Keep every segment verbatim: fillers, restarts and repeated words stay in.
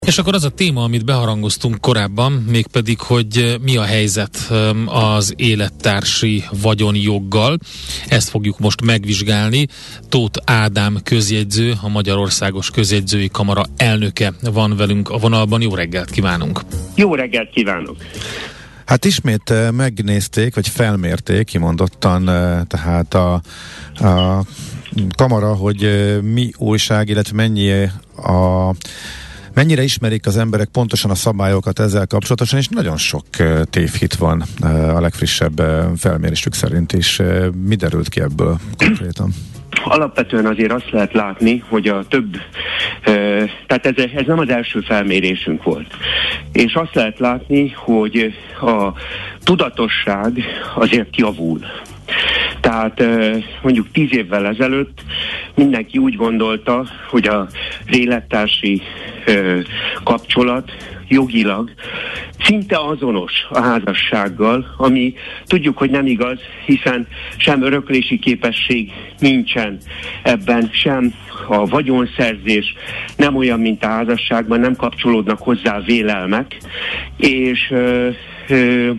És akkor az a téma, amit beharangoztunk korábban, mégpedig, hogy mi a helyzet az élettársi vagyonjoggal. Ezt fogjuk most megvizsgálni. Tóth Ádám közjegyző, a Magyarországos Közjegyzői Kamara elnöke van velünk a vonalban. Jó reggelt kívánunk! Jó reggelt kívánok! Hát ismét megnézték, vagy felmérték kimondottan tehát a, a kamara, hogy mi újság, illetve mennyi a mennyire ismerik az emberek pontosan a szabályokat ezzel kapcsolatosan, és nagyon sok tévhit van a legfrissebb felmérésük szerint is. Mi derült ki ebből konkrétan? Alapvetően azért azt lehet látni, hogy a több, tehát ez, ez nem az első felmérésünk volt. És azt lehet látni, hogy a tudatosság azért javul. Tehát mondjuk tíz évvel ezelőtt mindenki úgy gondolta, hogy az élettársi kapcsolat jogilag szinte azonos a házassággal, ami tudjuk, hogy nem igaz, hiszen sem öröklési képesség nincsen ebben, sem a vagyonszerzés nem olyan, mint a házasságban, nem kapcsolódnak hozzá vélelmek, és ö, ö,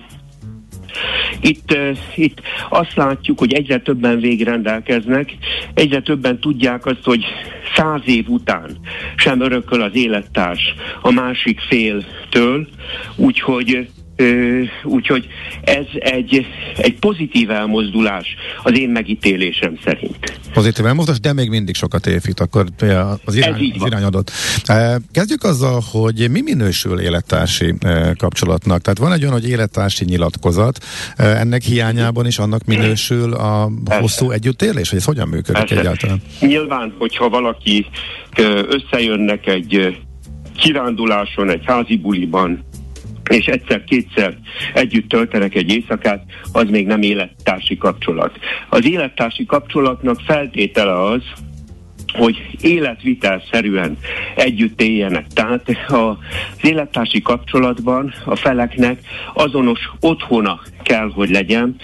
Itt, uh, itt azt látjuk, hogy egyre többen végrendelkeznek, egyre többen tudják azt, hogy száz év után sem örököl az élettárs a másik féltől, úgyhogy uh, úgyhogy ez egy, egy pozitív elmozdulás az én megítélésem szerint. Pozitív elmozdulás, de még mindig sokat tévhit, akkor az irány, az irány adott. Kezdjük azzal, hogy mi minősül élettársi kapcsolatnak. Tehát van egy olyan, hogy élettársi nyilatkozat, ennek hiányában is annak minősül a hosszú együttélés, hogy ez hogyan működik Persze. egyáltalán? Nyilván, hogyha valaki összejönnek egy kiránduláson, egy házi buliban, és egyszer-kétszer együtt töltenek egy éjszakát, az még nem élettársi kapcsolat. Az élettársi kapcsolatnak feltétele az, hogy életvitelszerűen együtt éljenek. Tehát az élettársi kapcsolatban a feleknek azonos otthona kell, hogy legyen,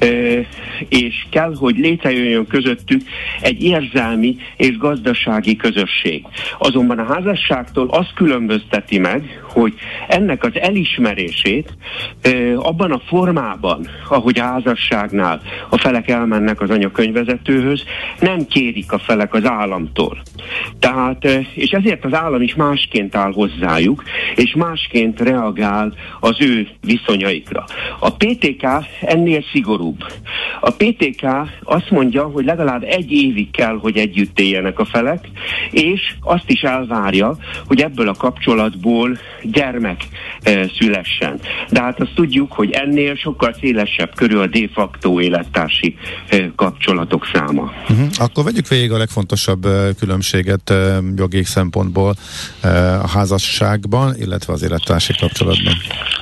és kell, hogy létrejöjjön közöttük egy érzelmi és gazdasági közösség. Azonban a házasságtól azt különbözteti meg, hogy ennek az elismerését abban a formában, ahogy a házasságnál a felek elmennek az anyakönyvvezetőhöz, nem kérik a felek az államtól. Tehát, és ezért az állam is másként áll hozzájuk, és másként reagál az ő viszonyaikra. A pé té ká ennél szigorúbb. A pé té ká azt mondja, hogy legalább egy évig kell, hogy együtt éljenek a felek, és azt is elvárja, hogy ebből a kapcsolatból gyermek e, szülessen. De hát azt tudjuk, hogy ennél sokkal szélesebb körül a de facto élettársi e, kapcsolatok száma. Uh-huh. Akkor vegyük végig a legfontosabb uh, különbséget uh, jogi szempontból uh, a házasságban, illetve az élettársi kapcsolatban.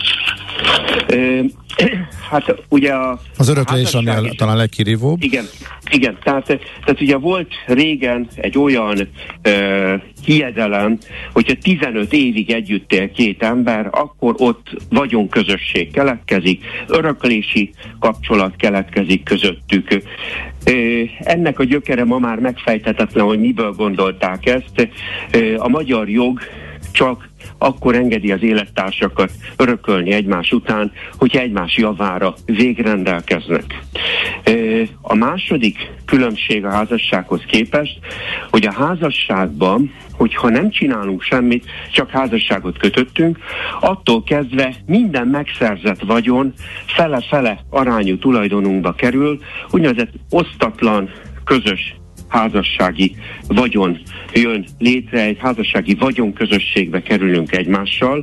Uh, Hát ugye a... Az öröklés, ami a, talán legkirívóbb. Igen, igen. Tehát, tehát ugye volt régen egy olyan uh, hiedelem, hogyha tizenöt évig együtt él két ember, akkor ott vagyonközösség keletkezik, öröklési kapcsolat keletkezik közöttük. Uh, ennek a gyökere ma már megfejthetetlen, hogy miből gondolták ezt. Uh, a magyar jog csak akkor engedi az élettársakat örökölni egymás után, hogyha egymás javára végrendelkeznek. A második különbség a házassághoz képest, hogy a házasságban, hogyha nem csinálunk semmit, csak házasságot kötöttünk, attól kezdve minden megszerzett vagyon fele-fele arányú tulajdonunkba kerül, úgynevezett osztatlan közös házassági vagyon jön létre, egy házassági vagyonközösségbe kerülünk egymással.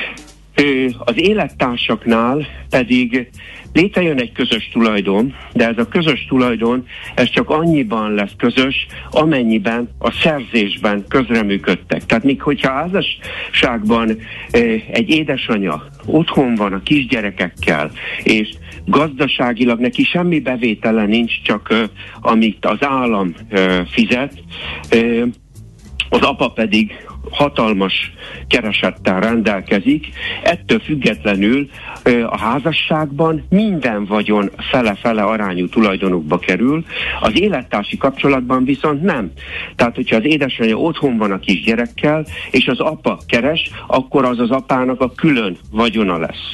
Az élettársaknál pedig létrejön egy közös tulajdon, de ez a közös tulajdon, ez csak annyiban lesz közös, amennyiben a szerzésben közreműködtek. Tehát még hogyha házasságban egy édesanya otthon van a kisgyerekekkel, és gazdaságilag neki semmi bevétele nincs, csak uh, amit az állam uh, fizet, uh, az apa pedig hatalmas keresettel rendelkezik, ettől függetlenül a házasságban minden vagyon fele-fele arányú tulajdonukba kerül, az élettársi kapcsolatban viszont nem. Tehát, hogyha az édesanyja otthon van a kisgyerekkel, és az apa keres, akkor az az apának a külön vagyona lesz.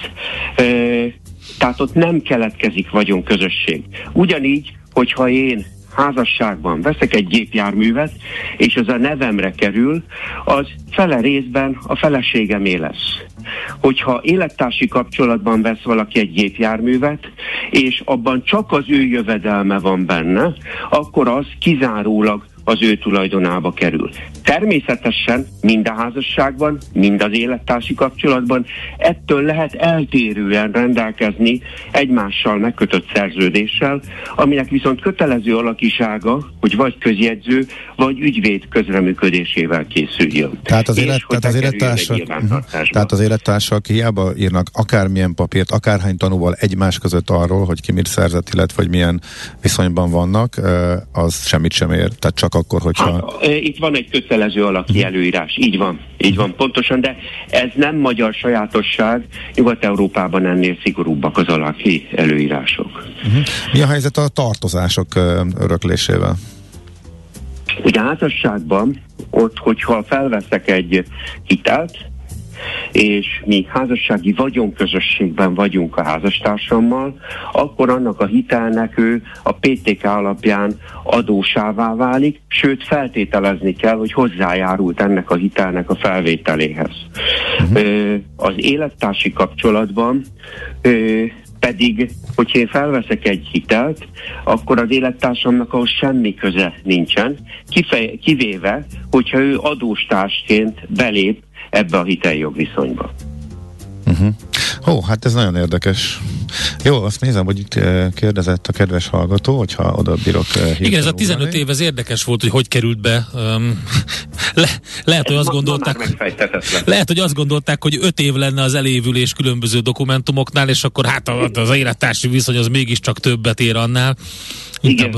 Tehát ott nem keletkezik vagyonközösség. Ugyanígy, hogyha én házasságban veszek egy gépjárművet, és az a nevemre kerül, az fele részben a feleségemé lesz. Hogyha élettársi kapcsolatban vesz valaki egy gépjárművet, és abban csak az ő jövedelme van benne, akkor az kizárólag az ő tulajdonába kerül. Természetesen mind a házasságban, mind az élettársi kapcsolatban ettől lehet eltérően rendelkezni egymással megkötött szerződéssel, aminek viszont kötelező alakisága, hogy vagy közjegyző, vagy ügyvéd közreműködésével készüljön. Tehát az, élet, tehát az élettársak, uh-huh. tehát az élettársak hiába írnak akármilyen papírt, akárhány tanúval egymás között arról, hogy ki mit szerzett, illetve hogy milyen viszonyban vannak, az semmit sem ér. Tehát csak akkor, hogyha... Hát, itt van egy kötelező alaki előírás, így van, így van, pontosan, de ez nem magyar sajátosság, Nyugat-Európában ennél szigorúbbak az alaki előírások. Uh-huh. Mi a helyzet a tartozások öröklésével? Ugye a házasságban, ott, hogyha felveszek egy hitelt, és mi házassági vagyonközösségben vagyunk a házastársammal, akkor annak a hitelnek ő a pé té ká alapján adósává válik, sőt feltételezni kell, hogy hozzájárult ennek a hitelnek a felvételéhez. Uh-huh. Az élettársi kapcsolatban pedig, hogyha én felveszek egy hitelt, akkor az élettársamnak ahhoz semmi köze nincsen, kifej, kivéve, hogyha ő adóstársként belép ebbe a hiteljogviszonyba. Uh-huh. Ó, hát ez nagyon érdekes. Jó, azt nézem, hogy itt kérdezett a kedves hallgató, hogyha oda bírok hirtelen. Igen, ez a tizenöt év, ez érdekes volt, hogy hogy került be. Um, le, lehet, hogy azt gondolták, lehet, hogy azt gondolták, hogy öt év lenne az elévülés különböző dokumentumoknál, és akkor hát az élettársi viszony az mégiscsak többet ér annál. Igen.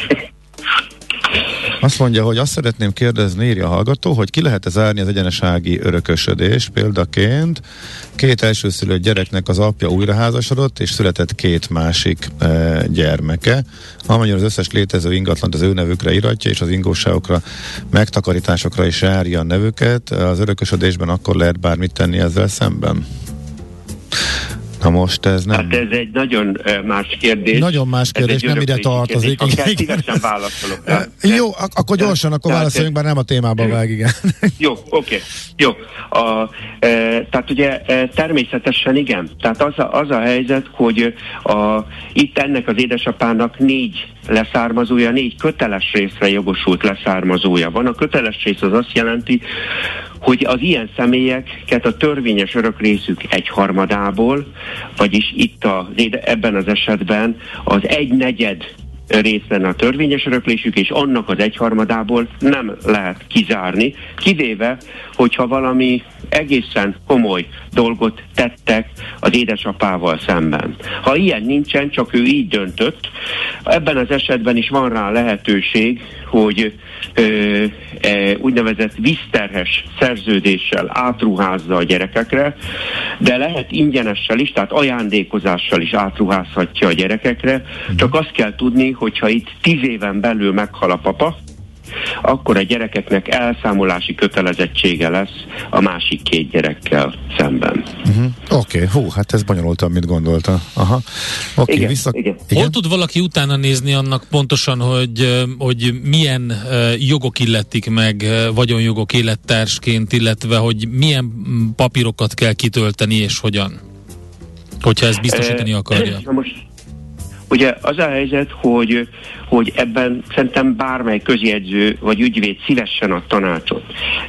Azt mondja, hogy azt szeretném kérdezni, írja a hallgató, hogy ki lehet-e zárni az egyenesági örökösödés példaként. Két elsőszülött gyereknek az apja újraházasodott, és született két másik e, gyermeke. Amennyire az összes létező ingatlant az ő nevükre iratja, és az ingóságokra, megtakarításokra is járja a nevüket. Az örökösödésben akkor lehet bármit tenni ezzel szemben? Na most ez nem... Hát ez egy nagyon uh, más kérdés. Nagyon más kérdés, nem ide tartozik. Kérdés, akár szívesen válaszolok rá. Jó, ak- akkor gyorsan, akkor válaszoljunk, bár nem a témában vág, igen. Jó, oké. Okay. Jó. A, e, tehát ugye e, természetesen igen. Tehát az a, az a helyzet, hogy a, itt ennek az édesapának négy leszármazója, négy köteles részre jogosult leszármazója van. A köteles rész az azt jelenti, hogy az ilyen személyeket a törvényes örökrészük egyharmadából, vagyis itt a, ebben az esetben az egynegyed rész lenne a törvényes öröklésük, és annak az egyharmadából nem lehet kizárni, kivéve, hogyha valami egészen komoly dolgot tettek az édesapával szemben. Ha ilyen nincsen, csak ő így döntött, ebben az esetben is van rá lehetőség, hogy ö, e, úgynevezett vízterhes szerződéssel átruházza a gyerekekre, de lehet ingyenessel is, tehát ajándékozással is átruházhatja a gyerekekre, csak azt kell tudni, hogyha itt tíz éven belül meghal a papa, akkor a gyerekeknek elszámolási kötelezettsége lesz a másik két gyerekkel szemben. Uh-huh. Oké, okay. Hú, hát ez bonyolultabb, mint gondolta. Aha. Oké, okay, vissza... igen. Igen? Hol tud valaki utána nézni annak pontosan, hogy, hogy milyen jogok illetik meg vagyonjogok élettársként, illetve hogy milyen papírokat kell kitölteni és hogyan? Hogyha ezt biztosítani akarja. Na most ugye az a helyzet, hogy, hogy ebben szerintem bármely közjegyző vagy ügyvéd szívesen ad tanácsot.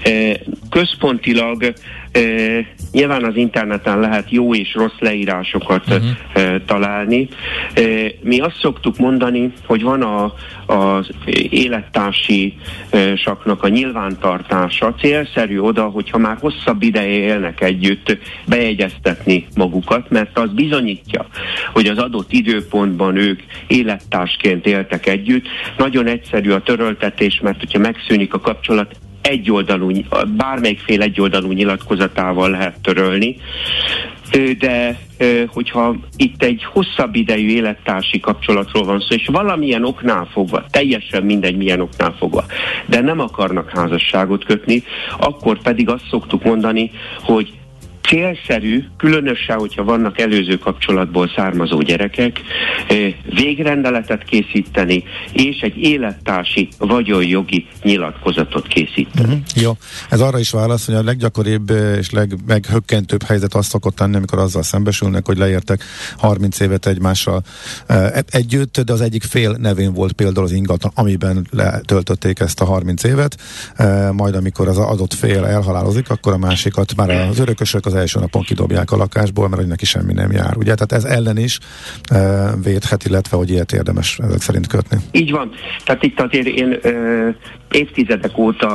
Központilag nyilván az interneten lehet jó és rossz leírásokat uh-huh. találni. Mi azt szoktuk mondani, hogy van a, az élettársi saknak a nyilvántartása. Célszerű oda, hogyha már hosszabb ideje élnek együtt, bejegyeztetni magukat, mert az bizonyítja, hogy az adott időpontban ők élettársként éltek együtt. Nagyon egyszerű a töröltetés, mert hogyha megszűnik a kapcsolat, egyoldalú, bármelyikféle egyoldalú nyilatkozatával lehet törölni, de hogyha itt egy hosszabb idejű élettársi kapcsolatról van szó, és valamilyen oknál fogva, teljesen mindegy milyen oknál fogva, de nem akarnak házasságot kötni, akkor pedig azt szoktuk mondani, hogy célszerű, különösen, hogyha vannak előző kapcsolatból származó gyerekek, végrendeletet készíteni, és egy élettársi vagyonjogi nyilatkozatot készíteni. Mm-hmm. Jó. Ez arra is válasz, hogy a leggyakoribb és legmeghökkentőbb helyzet azt szokott tenni, amikor azzal szembesülnek, hogy leértek harminc évet egymással együtt, de az egyik fél nevén volt például az ingatlan, amiben letöltötték ezt a harminc évet, majd amikor az adott fél elhalálozik, akkor a másikat már az örökösök az első napon kidobják a lakásból, mert hogy neki semmi nem jár. Ugye? Tehát ez ellen is e, védhet, illetve hogy ilyet érdemes ezek szerint kötni. Így van. Tehát itt azért én e, évtizedek óta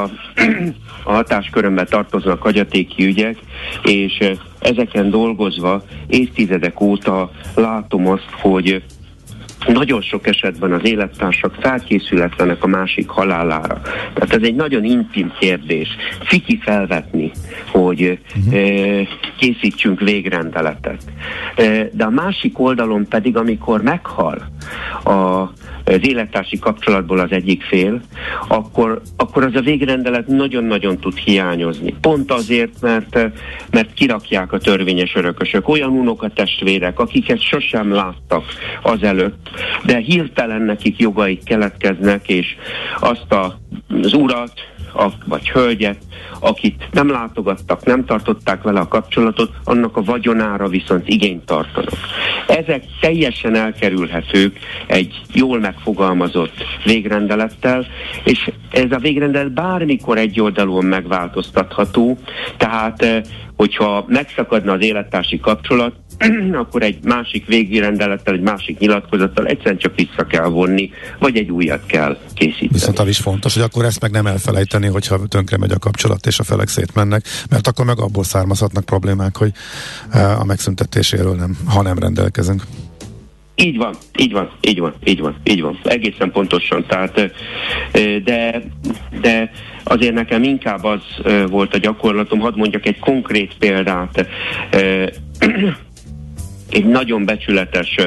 a hatáskörömben tartoznak hagyatéki ügyek, és e, ezeken dolgozva évtizedek óta látom azt, hogy nagyon sok esetben az élettársak felkészületlenek a másik halálára. Tehát ez egy nagyon intim kérdés. Ciki felvetni, hogy uh-huh. e, készítsünk végrendeletet. E, de a másik oldalon pedig, amikor meghal a az élettársi kapcsolatból az egyik fél, akkor, akkor az a végrendelet nagyon-nagyon tud hiányozni. Pont azért, mert, mert kirakják a törvényes örökösök. Olyan unokatestvérek, akiket sosem láttak azelőtt, de hirtelen nekik jogaik keletkeznek, és azt a, az urat, a, vagy hölgyet, akit nem látogattak, nem tartották vele a kapcsolatot, annak a vagyonára viszont igényt tartanak. Ezek teljesen elkerülhetők egy jól megfogalmazott végrendelettel, és ez a végrendelet bármikor egyoldalúan megváltoztatható, tehát hogyha megszakadna az élettársi kapcsolat, akkor egy másik végrendelettel, egy másik nyilatkozattal egyszerűen csak vissza kell vonni, vagy egy újat kell készíteni. Viszont az is fontos, hogy akkor ezt meg nem elfelejteni, hogyha tönkre megy a kapcsolat és a felek szétmennek, mert akkor meg abból származhatnak problémák, hogy a megszüntetéséről nem, ha nem rendelkezünk. Így van, így van, így van, így van, így van. Egészen pontosan. Tehát, de, de azért nekem inkább az volt a gyakorlatom, hadd mondjak egy konkrét példát. Egy nagyon becsületes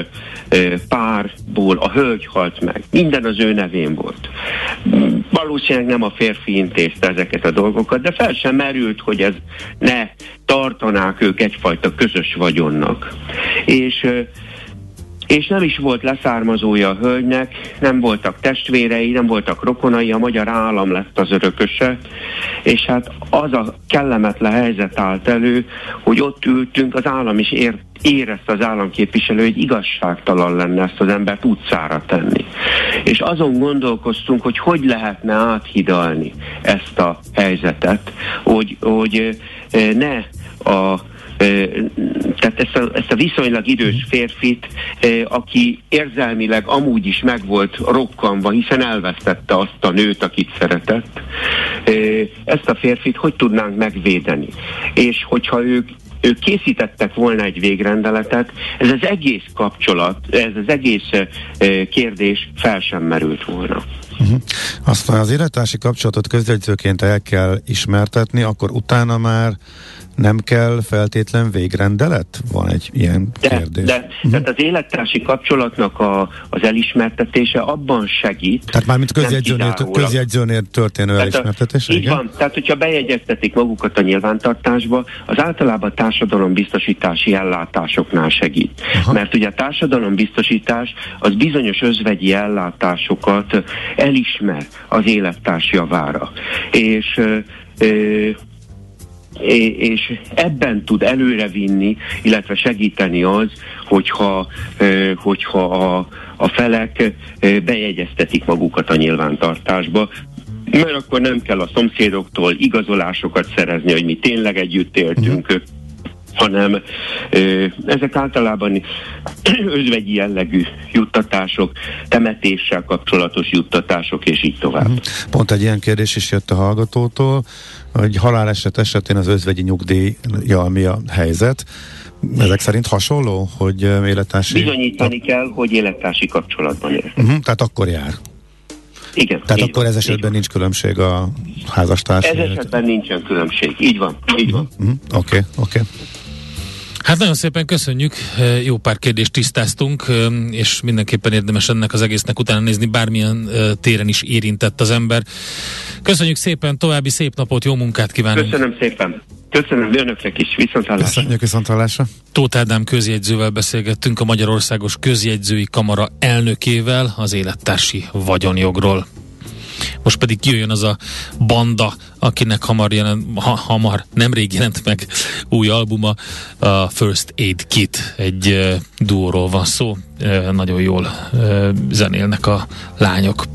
párból a hölgy halt meg. Minden az ő nevén volt. Valószínűleg nem a férfi intézte ezeket a dolgokat, de fel sem merült, hogy ez ne tartanák ők egyfajta közös vagyonnak. És és nem is volt leszármazója a hölgynek, nem voltak testvérei, nem voltak rokonai, a magyar állam lett az örököse, és hát az a kellemetlen helyzet állt elő, hogy ott ültünk, az állam is ért, érezte az államképviselő, hogy igazságtalan lenne ezt az embert utcára tenni. És azon gondolkoztunk, hogy hogy lehetne áthidalni ezt a helyzetet, hogy, hogy ne a tehát ezt a, ezt a viszonylag idős férfit, aki érzelmileg amúgy is meg volt rokkanva, hiszen elvesztette azt a nőt, akit szeretett, ezt a férfit hogy tudnánk megvédeni? És hogyha ők ők készítettek volna egy végrendeletet, ez az egész kapcsolat, ez az egész kérdés fel sem merült volna. Uh-huh. Aztán az élettársi kapcsolatot közjegyzőként el kell ismertetni, akkor utána már nem kell feltétlen végrendelet? Van egy ilyen de, kérdés. De, uh-huh. Tehát az élettársi kapcsolatnak a, az elismertetése abban segít. Tehát mármint közjegyzőnél, közjegyzőnél történő tehát elismertetés? A, így van. Tehát, hogyha bejegyeztetik magukat a nyilvántartásba, az általában társadalombiztosítási ellátásoknál segít. Aha. Mert ugye a társadalombiztosítás az bizonyos özvegyi ellátásokat elismer az élettárs javára. És ö, és ebben tud előrevinni, illetve segíteni az, hogyha, hogyha a, a felek bejegyeztetik magukat a nyilvántartásba, mert akkor nem kell a szomszédoktól igazolásokat szerezni, hogy mi tényleg együtt éltünk, uh-huh. hanem ö, ezek általában özvegyi jellegű juttatások, temetéssel kapcsolatos juttatások, és így tovább. Pont egy ilyen kérdés is jött a hallgatótól, hogy haláleset esetén az özvegyi nyugdíjjal mi a helyzet. Ezek szerint hasonló, hogy élettársi... Bizonyítani kell, hogy élettársi kapcsolatban él. Uh-huh, tehát akkor jár. Igen. Tehát akkor ez esetben nincs különbség a házastárs. Ez esetben nincsen különbség. Így van. Így van. Oké, uh-huh. oké. Okay, okay. Hát nagyon szépen köszönjük, jó pár kérdést tisztáztunk, és mindenképpen érdemes ennek az egésznek utána nézni, bármilyen téren is érintett az ember. Köszönjük szépen, további szép napot, jó munkát kívánunk! Köszönöm szépen! Köszönöm önöknek is, viszonthallásra! Köszönjük, viszonthallásra! Tóth Ádám közjegyzővel beszélgettünk, a Magyarországos Közjegyzői Kamara elnökével az élettársi vagyonjogról. Most pedig jöjjön az a banda, akinek hamar, jelent, ha, hamar nemrég jelent meg új albuma, a First Aid Kit. Egy uh, duóról van szó, uh, nagyon jól uh, zenélnek a lányok.